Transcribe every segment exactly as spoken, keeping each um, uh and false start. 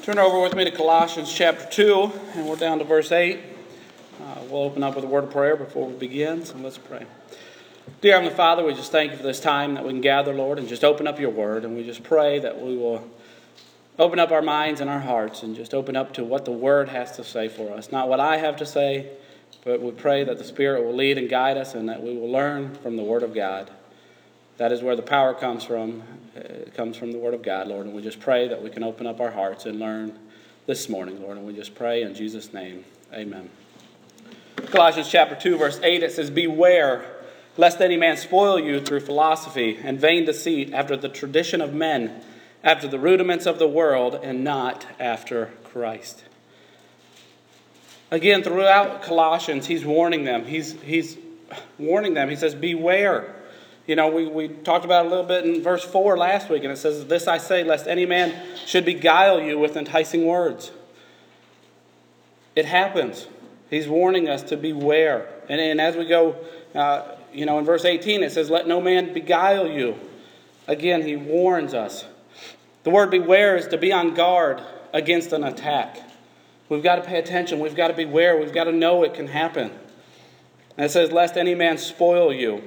Turn over with me to Colossians chapter two, and we're down to verse eight. Uh, we'll open up with a word of prayer before we begin, so let's pray. Dear Heavenly Father, we just thank you for this time that we can gather, Lord, and just open up your word. And we just pray that we will open up our minds and our hearts and just open up to what the word has to say for us. Not what I have to say, but we pray that the Spirit will lead and guide us and that we will learn from the word of God. That is where the power comes from. It comes from the word of God, Lord. And we just pray that we can open up our hearts and learn this morning, Lord. And we just pray in Jesus' name. Amen. Colossians chapter two, verse eight, it says, "Beware, lest any man spoil you through philosophy and vain deceit, after the tradition of men, after the rudiments of the world, and not after Christ." Again, throughout Colossians, he's warning them. He's, he's warning them. He says, beware. You know, we, we talked about it a little bit in verse four last week, and it says, "This I say, lest any man should beguile you with enticing words." It happens. He's warning us to beware. And, and as we go, uh, you know, in verse eighteen, it says, "Let no man beguile you." Again, he warns us. The word beware is to be on guard against an attack. We've got to pay attention. We've got to beware. We've got to know it can happen. And it says, "Lest any man spoil you."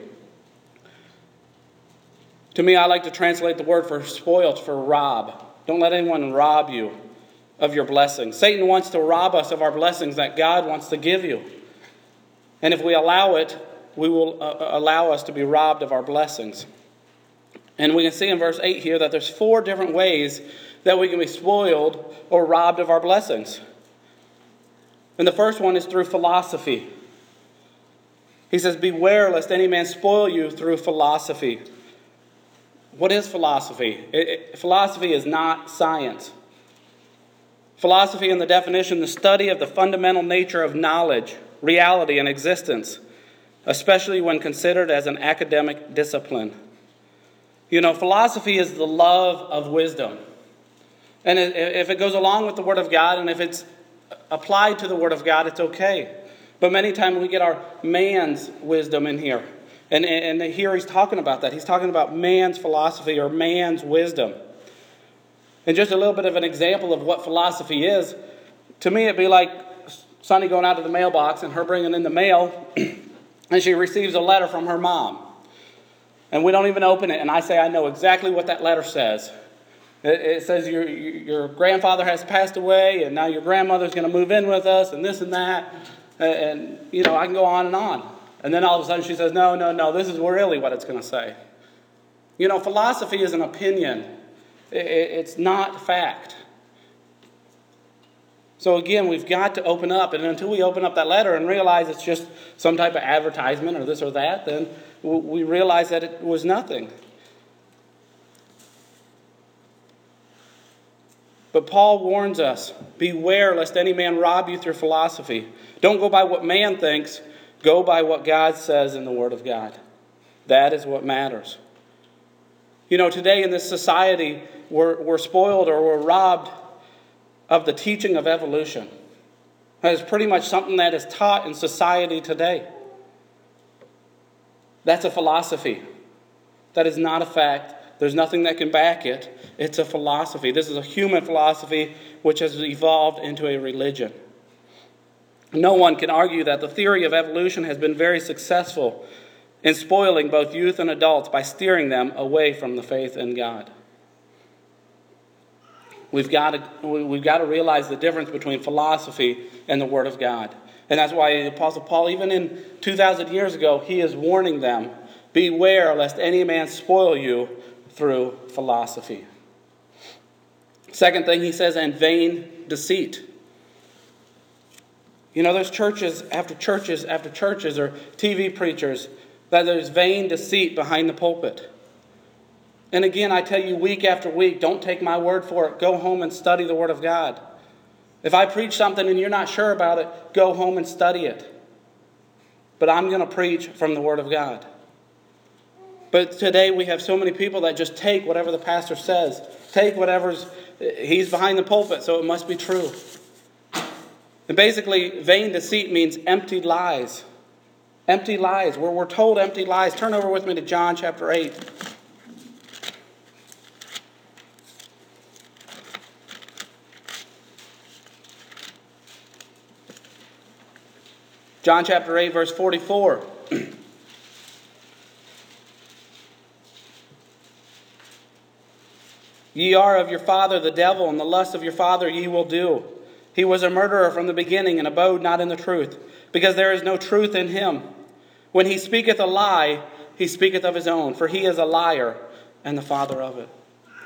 To me, I like to translate the word for spoil for rob. Don't let anyone rob you of your blessings. Satan wants to rob us of our blessings that God wants to give you. And if we allow it, we will uh, allow us to be robbed of our blessings. And we can see in verse eight here that there's four different ways that we can be spoiled or robbed of our blessings. And the first one is through philosophy. He says, "Beware lest any man spoil you through philosophy." What is philosophy? It, it, philosophy is not science. Philosophy, in the definition, the study of the fundamental nature of knowledge, reality, and existence, especially when considered as an academic discipline. You know, philosophy is the love of wisdom. And if it goes along with the Word of God, and if it's applied to the Word of God, it's okay. But many times we get our man's wisdom in here. And, and here he's talking about that. He's talking about man's philosophy or man's wisdom. And just a little bit of an example of what philosophy is, to me it'd be like Sonny going out to the mailbox and her bringing in the mail, and she receives a letter from her mom. And we don't even open it, and I say I know exactly what that letter says. It, it says your, your grandfather has passed away, and now your grandmother's going to move in with us, and this and that. And, and, you know, I can go on and on. And then all of a sudden she says, no, no, no, this is really what it's going to say. You know, philosophy is an opinion. It's not fact. So again, we've got to open up. And until we open up that letter and realize it's just some type of advertisement or this or that, then we realize that it was nothing. But Paul warns us, beware lest any man rob you through philosophy. Don't go by what man thinks. Go by what God says in the Word of God. That is what matters. You know, today in this society, we're, we're spoiled or we're robbed of the teaching of evolution. That is pretty much something that is taught in society today. That's a philosophy. That is not a fact. There's nothing that can back it. It's a philosophy. This is a human philosophy which has evolved into a religion. No one can argue that the theory of evolution has been very successful in spoiling both youth and adults by steering them away from the faith in God. We've got to, we've got to realize the difference between philosophy and the Word of God. And that's why the Apostle Paul, even in two thousand years ago, he is warning them, beware lest any man spoil you through philosophy. Second thing he says, and vain deceit. You know, there's churches after churches after churches or T V preachers that there's vain deceit behind the pulpit. And again, I tell you week after week, don't take my word for it. Go home and study the Word of God. If I preach something and you're not sure about it, go home and study it. But I'm going to preach from the Word of God. But today we have so many people that just take whatever the pastor says. Take whatever's, he's behind the pulpit, so it must be true. And basically, vain deceit means empty lies. Empty lies. Where we're told empty lies. Turn over with me to John chapter eight. John chapter eight, verse forty-four. Ye are of your father the devil, and the lust of your father ye will do. He was a murderer from the beginning, and abode not in the truth, because there is no truth in him. When he speaketh a lie, he speaketh of his own, for he is a liar, and the father of it.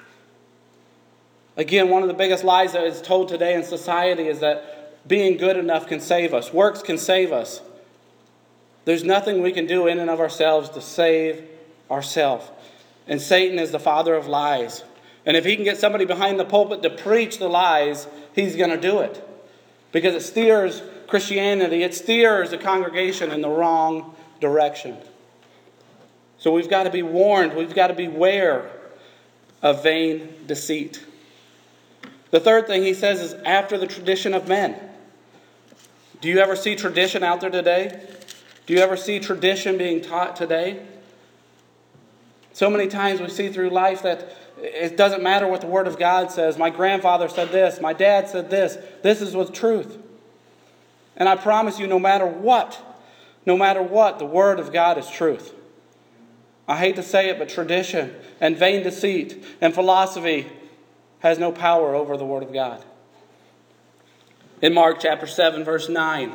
Again, one of the biggest lies that is told today in society is that being good enough can save us. Works can save us. There's nothing we can do in and of ourselves to save ourselves. And Satan is the father of lies. And if he can get somebody behind the pulpit to preach the lies, he's going to do it. Because it steers Christianity, it steers the congregation in the wrong direction. So we've got to be warned, we've got to beware of vain deceit. The third thing he says is after the tradition of men. Do you ever see tradition out there today? Do you ever see tradition being taught today? So many times we see through life that it doesn't matter what the Word of God says. My grandfather said this. My dad said this. This is what's truth. And I promise you, no matter what, no matter what, the Word of God is truth. I hate to say it, but tradition and vain deceit and philosophy has no power over the Word of God. In Mark chapter seven, verse nine,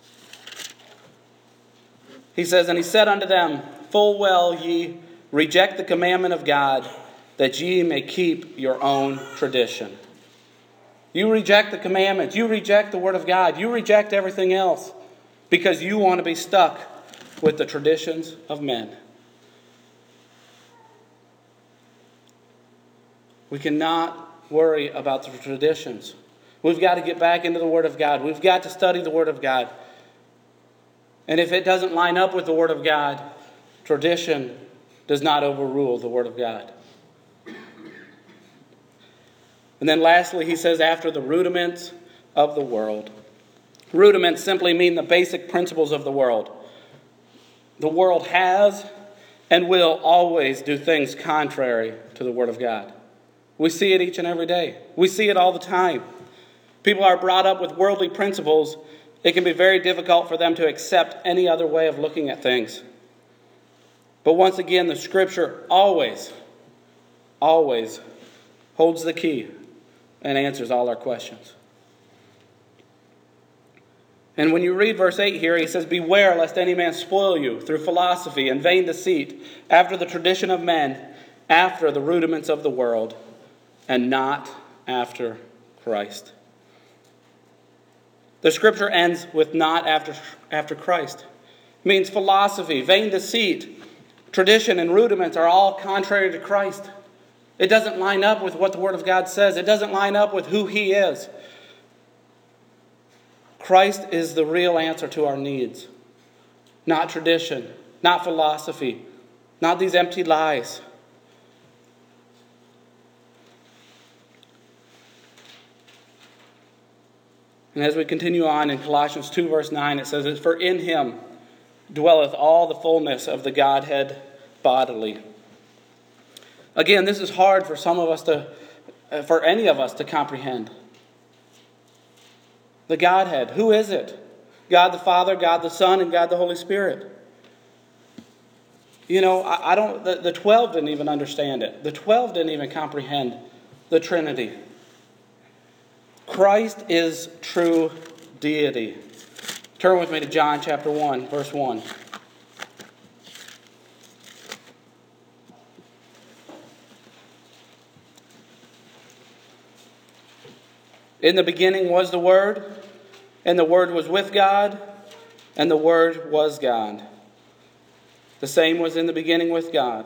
he says, And he said unto them, Full well ye reject the commandment of God, that ye may keep your own tradition. You reject the commandments. You reject the Word of God. You reject everything else because you want to be stuck with the traditions of men. We cannot worry about the traditions. We've got to get back into the Word of God. We've got to study the Word of God. And if it doesn't line up with the Word of God, tradition does not overrule the Word of God. And then lastly, he says, after the rudiments of the world. Rudiments simply mean the basic principles of the world. The world has and will always do things contrary to the Word of God. We see it each and every day. We see it all the time. People are brought up with worldly principles. It can be very difficult for them to accept any other way of looking at things. But once again, the Scripture always, always holds the key and answers all our questions. And when you read verse eight here, he says, Beware lest any man spoil you through philosophy and vain deceit, after the tradition of men, after the rudiments of the world, and not after Christ. The Scripture ends with not after, after Christ. It means philosophy, vain deceit, tradition, and rudiments are all contrary to Christ. It doesn't line up with what the Word of God says. It doesn't line up with who He is. Christ is the real answer to our needs. Not tradition, not philosophy, not these empty lies. And as we continue on in Colossians two, verse nine, it says, For in Him dwelleth all the fullness of the Godhead bodily. Again, this is hard for some of us to, for any of us to comprehend. The Godhead, who is it? God the Father, God the Son, and God the Holy Spirit. You know, I, I don't. The, the twelve didn't even understand it. The twelve didn't even comprehend the Trinity. Christ is true deity. Turn with me to John chapter one, verse one. In the beginning was the Word, and the Word was with God, and the Word was God. The same was in the beginning with God.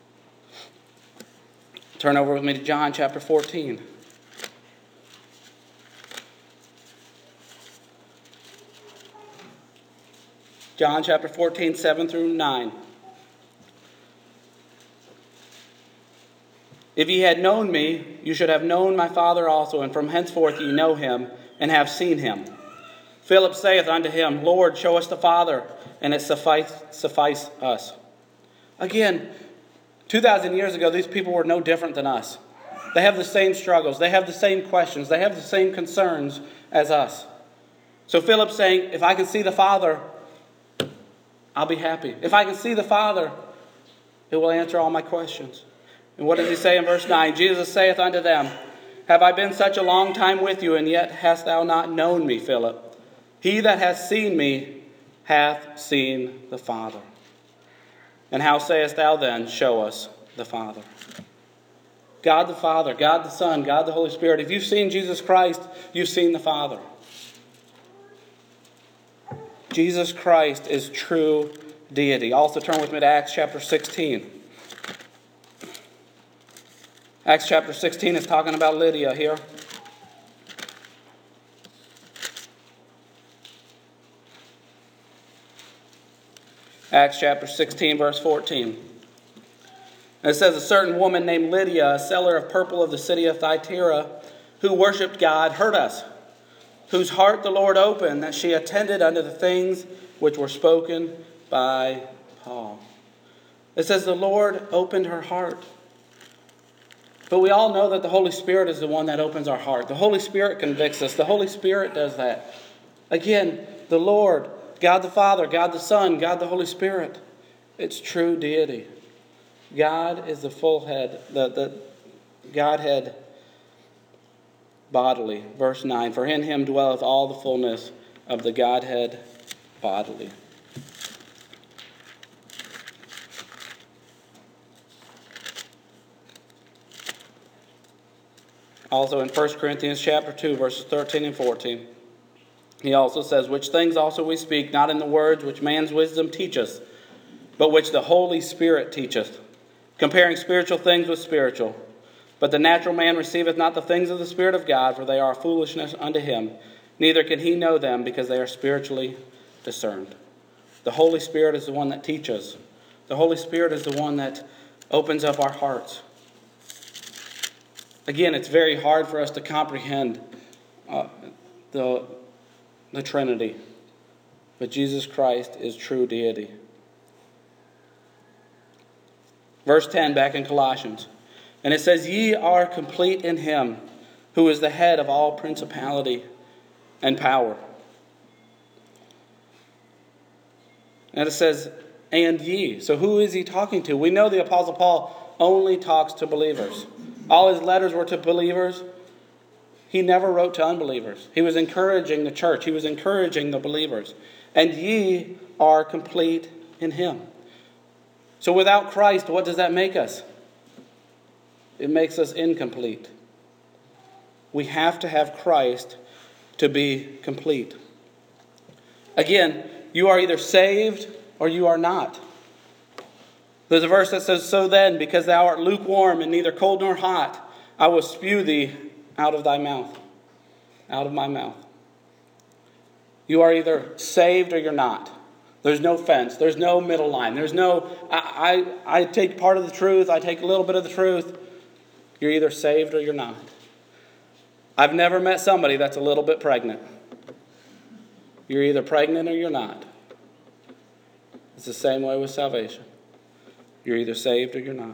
Turn over with me to John chapter fourteen. John chapter fourteen, seven through nine. If ye had known me, you should have known my Father also, and from henceforth ye know him, and have seen him. Philip saith unto him, Lord, show us the Father, and it suffice, suffice us. Again, two thousand years ago, these people were no different than us. They have the same struggles. They have the same questions. They have the same concerns as us. So Philip's saying, if I can see the Father, I'll be happy. If I can see the Father, it will answer all my questions. And what does he say in verse nine? Jesus saith unto them, Have I been such a long time with you, and yet hast thou not known me, Philip? He that hath seen me hath seen the Father. And how sayest thou then, Show us the Father? God the Father, God the Son, God the Holy Spirit. If you've seen Jesus Christ, you've seen the Father. Jesus Christ is true deity. Also turn with me to Acts chapter sixteen. Acts chapter sixteen is talking about Lydia here. Acts chapter sixteen, verse fourteen. And it says, A certain woman named Lydia, a seller of purple of the city of Thyatira, who worshipped God, heard us, whose heart the Lord opened, that she attended unto the things which were spoken by Paul. It says the Lord opened her heart. But we all know that the Holy Spirit is the one that opens our heart. The Holy Spirit convicts us. The Holy Spirit does that. Again, the Lord, God the Father, God the Son, God the Holy Spirit. It's true deity. God is the full head, the, the Godhead bodily. Verse nine, For in him dwelleth all the fullness of the Godhead bodily. Also in First Corinthians chapter two, verses thirteen and fourteen, he also says, Which things also we speak, not in the words which man's wisdom teacheth, but which the Holy Spirit teacheth, comparing spiritual things with spiritual. But the natural man receiveth not the things of the Spirit of God, for they are foolishness unto him. Neither can he know them, because they are spiritually discerned. The Holy Spirit is the one that teaches. The Holy Spirit is the one that opens up our hearts. Again, it's very hard for us to comprehend uh, the, the Trinity. But Jesus Christ is true deity. Verse ten, back in Colossians. And it says, Ye are complete in him, who is the head of all principality and power. And it says, and ye. So who is he talking to? We know the Apostle Paul only talks to believers. All his letters were to believers. He never wrote to unbelievers. He was encouraging the church. He was encouraging the believers. And ye are complete in him. So without Christ, what does that make us? It makes us incomplete. We have to have Christ to be complete. Again, you are either saved or you are not. There's a verse that says, So then, because thou art lukewarm and neither cold nor hot, I will spew thee out of thy mouth, out of my mouth. You are either saved or you're not. There's no fence. There's no middle line. There's no, I, I, I take part of the truth. I take a little bit of the truth. You're either saved or you're not. I've never met somebody that's a little bit pregnant. You're either pregnant or you're not. It's the same way with salvation. You're either saved or you're not.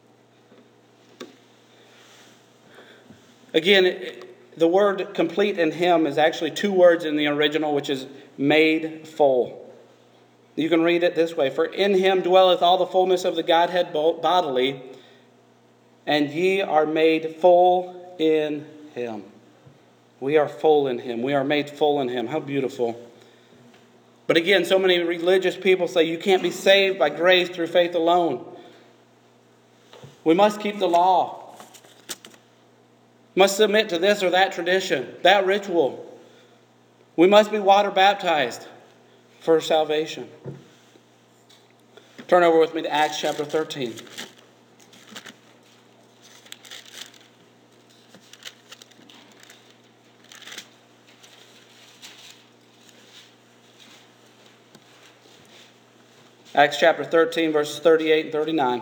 Again, it, the word complete in him is actually two words in the original, which is made full. You can read it this way. For in him dwelleth all the fullness of the Godhead bodily, and ye are made full in him. We are full in him. We are made full in him. How beautiful. But again, so many religious people say you can't be saved by grace through faith alone. We must keep the law. Must submit to this or that tradition, that ritual. We must be water baptized for salvation. Turn over with me to Acts chapter thirteen. Acts chapter thirteen, verses thirty-eight and thirty-nine.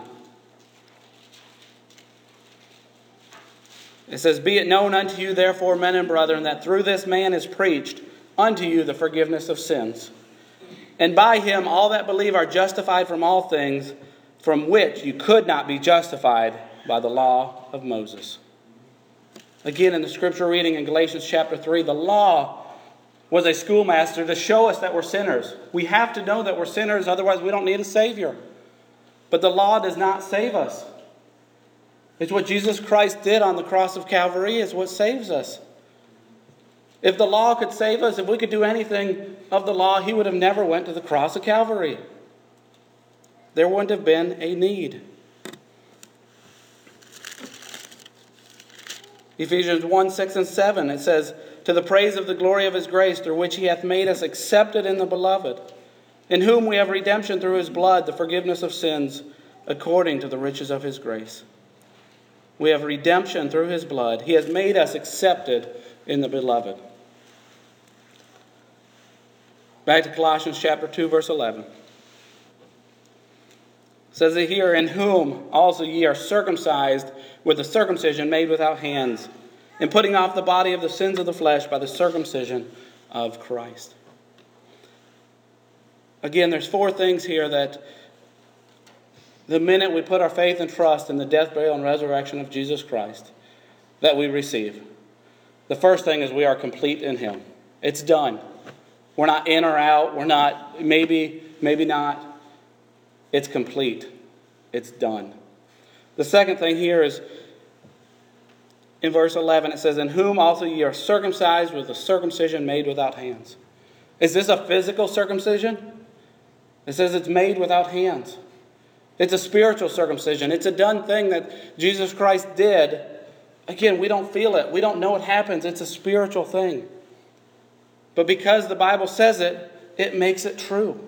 It says, Be it known unto you, therefore, men and brethren, that through this man is preached unto you the forgiveness of sins. And by him all that believe are justified from all things, from which you could not be justified by the law of Moses. Again, in the scripture reading in Galatians chapter three, the law was a schoolmaster to show us that we're sinners. We have to know that we're sinners, otherwise we don't need a Savior. But the law does not save us. It's what Jesus Christ did on the cross of Calvary is what saves us. If the law could save us, if we could do anything of the law, he would have never went to the cross of Calvary. There wouldn't have been a need. Ephesians one, six, and seven, it says, to the praise of the glory of his grace, through which he hath made us accepted in the beloved, in whom we have redemption through his blood, the forgiveness of sins, according to the riches of his grace. We have redemption through his blood. He has made us accepted in the beloved. Back to Colossians chapter two, verse eleven. It says it here, in whom also ye are circumcised with a circumcision made without hands, in putting off the body of the sins of the flesh by the circumcision of Christ. Again, there's four things here that the minute we put our faith and trust in the death, burial, and resurrection of Jesus Christ, that we receive. The first thing is we are complete in him. It's done. We're not in or out. We're not maybe, maybe not. It's complete. It's done. The second thing here is in verse eleven, it says, in whom also ye are circumcised with a circumcision made without hands. Is this a physical circumcision? It says it's made without hands. It's a spiritual circumcision. It's a done thing that Jesus Christ did. Again, we don't feel it. We don't know it happens. It's a spiritual thing. But because the Bible says it, it makes it true.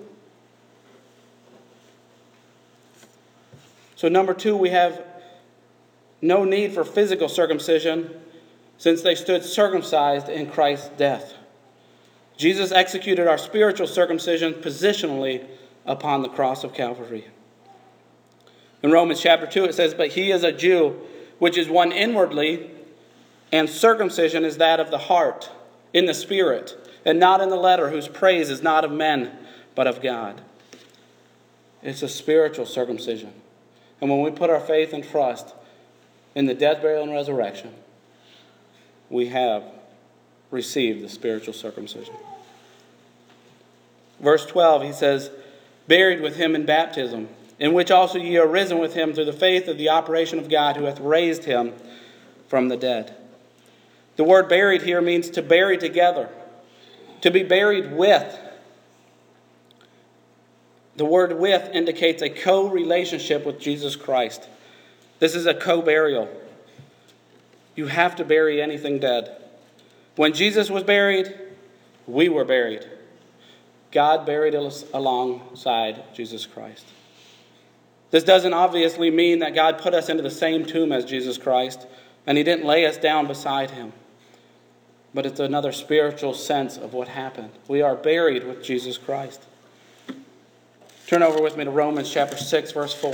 So number two, we have no need for physical circumcision since they stood circumcised in Christ's death. Jesus executed our spiritual circumcision positionally upon the cross of Calvary. In Romans chapter two it says, but he is a Jew, which is one inwardly, and circumcision is that of the heart, in the spirit, and not in the letter, whose praise is not of men, but of God. It's a spiritual circumcision. And when we put our faith and trust in the death, burial, and resurrection, we have received the spiritual circumcision. Verse twelve, he says, buried with him in baptism, in which also ye are risen with him through the faith of the operation of God, who hath raised him from the dead. The word buried here means to bury together, to be buried with. The word with indicates a co-relationship with Jesus Christ. This is a co-burial. You have to bury anything dead. When Jesus was buried, we were buried. God buried us alongside Jesus Christ. This doesn't obviously mean that God put us into the same tomb as Jesus Christ, and he didn't lay us down beside him. But it's another spiritual sense of what happened. We are buried with Jesus Christ. Turn over with me to Romans chapter six, verse four.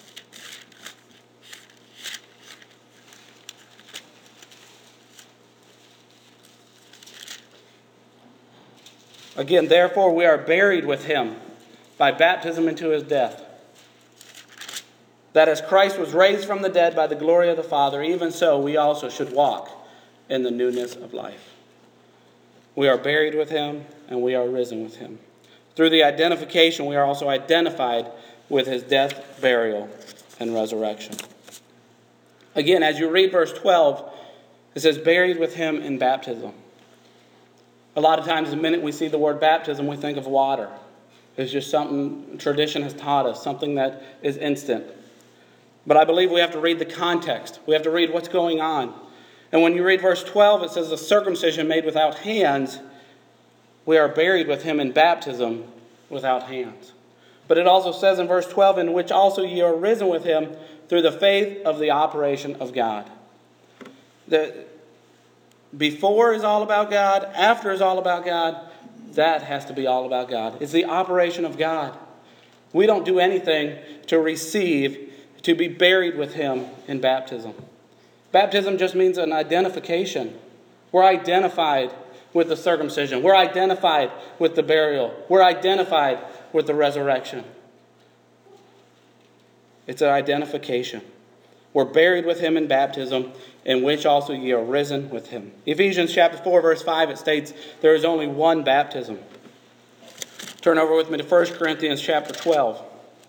Again, therefore we are buried with him by baptism into his death, that as Christ was raised from the dead by the glory of the Father, even so we also should walk in the newness of life. We are buried with him and we are risen with him. Through the identification, we are also identified with his death, burial, and resurrection. Again, as you read verse twelve, it says, buried with him in baptism. A lot of times, the minute we see the word baptism, we think of water. It's just something tradition has taught us, something that is instant. But I believe we have to read the context. We have to read what's going on. And when you read verse twelve, it says, the circumcision made without hands, we are buried with him in baptism without hands. But it also says in verse twelve, in which also ye are risen with him through the faith of the operation of God. The before is all about God, after is all about God, that has to be all about God. It's the operation of God. We don't do anything to receive, to be buried with him in baptism. Baptism just means an identification. We're identified with the circumcision. We're identified with the burial. We're identified with the resurrection. It's an identification. were buried with him in baptism, in which also ye are risen with him. Ephesians chapter four, verse five, it states there is only one baptism. Turn over with me to First Corinthians chapter twelve.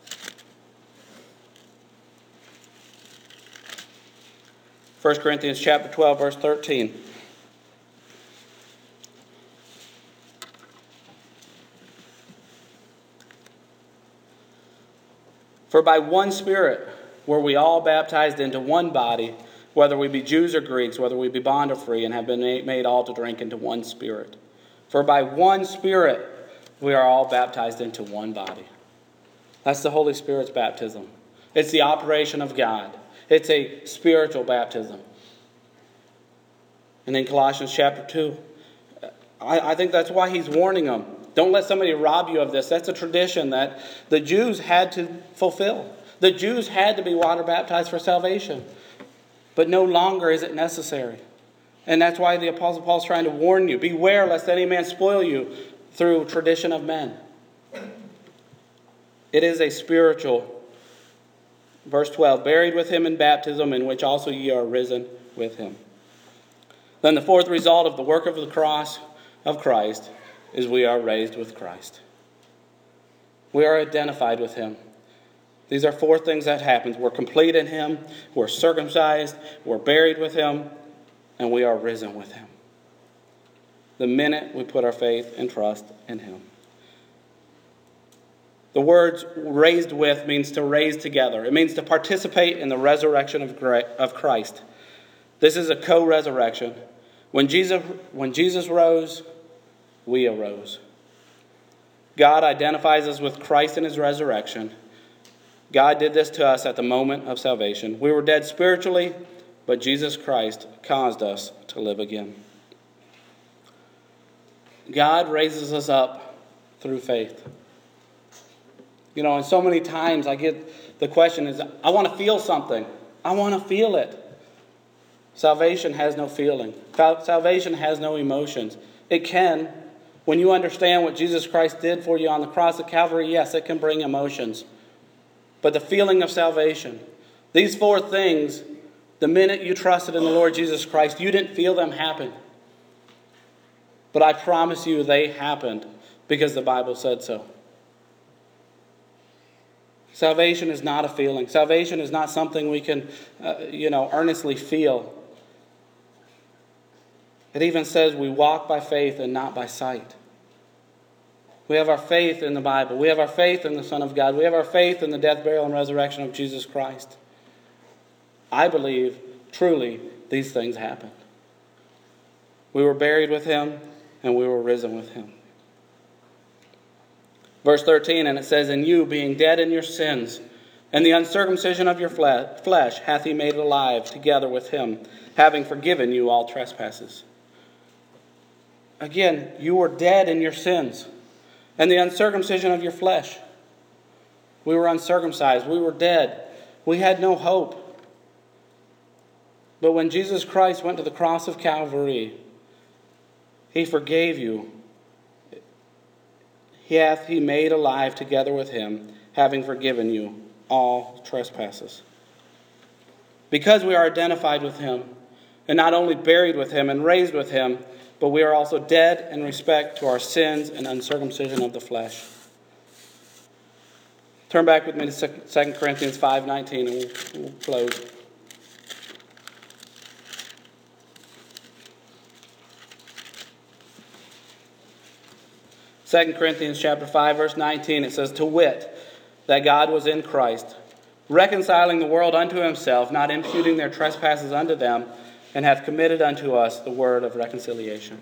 First Corinthians chapter twelve, verse thirteen. For by one Spirit were we all baptized into one body, whether we be Jews or Greeks, whether we be bond or free, and have been made all to drink into one Spirit. For by one Spirit we are all baptized into one body. That's the Holy Spirit's baptism. It's the operation of God. It's a spiritual baptism. And in Colossians chapter two, I, I think that's why he's warning them. Don't let somebody rob you of this. That's a tradition that the Jews had to fulfill. The Jews had to be water baptized for salvation. But no longer is it necessary. And that's why the Apostle Paul is trying to warn you. Beware lest any man spoil you through tradition of men. It is a spiritual. Verse twelve, buried with him in baptism, in which also ye are risen with him. Then the fourth result of the work of the cross of Christ is we are raised with Christ. We are identified with him. These are four things that happen. We're complete in him, we're circumcised, we're buried with him, and we are risen with him. The minute we put our faith and trust in him. The words raised with means to raise together. It means to participate in the resurrection of Christ. This is a co-resurrection. When Jesus, when Jesus rose, we arose. God identifies us with Christ in his resurrection. God did this to us at the moment of salvation. We were dead spiritually, but Jesus Christ caused us to live again. God raises us up through faith. You know, and so many times I get the question is, I want to feel something. I want to feel it. Salvation has no feeling. Salvation has no emotions. It can. When you understand what Jesus Christ did for you on the cross of Calvary, yes, it can bring emotions. But the feeling of salvation, these four things, the minute you trusted in the Lord Jesus Christ, you didn't feel them happen. But I promise you they happened because the Bible said so. Salvation is not a feeling. Salvation is not something we can, uh, you know, earnestly feel. It even says we walk by faith and not by sight. We have our faith in the Bible. We have our faith in the Son of God. We have our faith in the death, burial, and resurrection of Jesus Christ. I believe, truly, these things happened. We were buried with him, and we were risen with him. Verse thirteen, and it says, and you, being dead in your sins, and the uncircumcision of your flesh, hath he made alive together with him, having forgiven you all trespasses. Again, you were dead in your sins and the uncircumcision of your flesh. We were uncircumcised. We were dead. We had no hope. But when Jesus Christ went to the cross of Calvary, he forgave you. He hath he made alive together with him, having forgiven you all trespasses. Because we are identified with him, and not only buried with him and raised with him, but we are also dead in respect to our sins and uncircumcision of the flesh. Turn back with me to Second Corinthians five nineteen and we'll, we'll close. Second Corinthians chapter five, verse nineteen, it says, to wit, that God was in Christ, reconciling the world unto himself, not imputing their trespasses unto them, and hath committed unto us the word of reconciliation.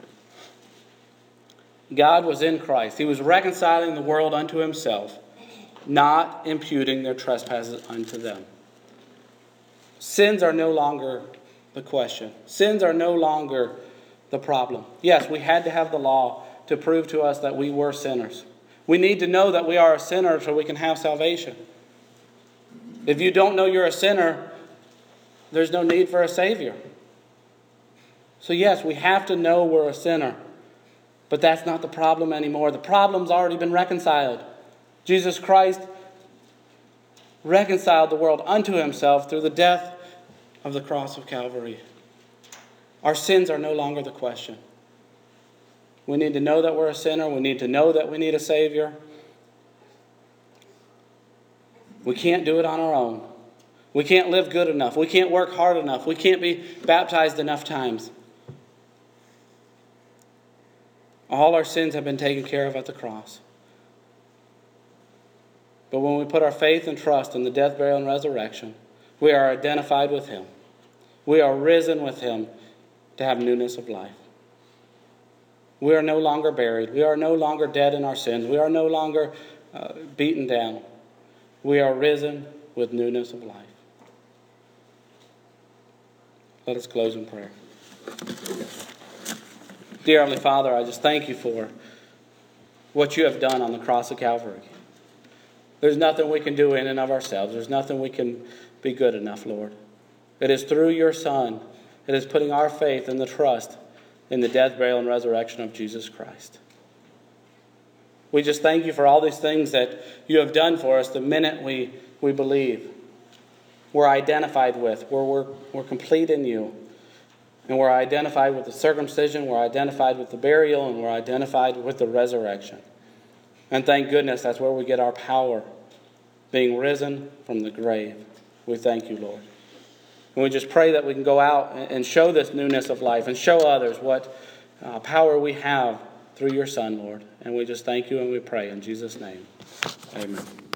God was in Christ. He was reconciling the world unto himself, not imputing their trespasses unto them. Sins are no longer the question. Sins are no longer the problem. Yes, we had to have the law to prove to us that we were sinners. We need to know that we are a sinner so we can have salvation. If you don't know you're a sinner, there's no need for a Savior. So yes, we have to know we're a sinner. But that's not the problem anymore. The problem's already been reconciled. Jesus Christ reconciled the world unto himself through the death of the cross of Calvary. Our sins are no longer the question. We need to know that we're a sinner. We need to know that we need a Savior. We can't do it on our own. We can't live good enough. We can't work hard enough. We can't be baptized enough times. All our sins have been taken care of at the cross. But when we put our faith and trust in the death, burial, and resurrection, we are identified with Him. We are risen with Him to have newness of life. We are no longer buried. We are no longer dead in our sins. We are no longer uh, beaten down. We are risen with newness of life. Let us close in prayer. Dear Heavenly Father, I just thank you for what you have done on the cross of Calvary. There's nothing we can do in and of ourselves. There's nothing we can be good enough, Lord. It is through your Son. It is putting our faith and the trust in the death, burial, and resurrection of Jesus Christ. We just thank you for all these things that you have done for us the minute we, we believe. We're identified with. We're, we're, we're complete in you. And we're identified with the circumcision. We're identified with the burial. And we're identified with the resurrection. And thank goodness that's where we get our power, being risen from the grave. We thank you, Lord. And we just pray that we can go out and show this newness of life and show others what uh, power we have through your Son, Lord. And we just thank you and we pray in Jesus' name. Amen.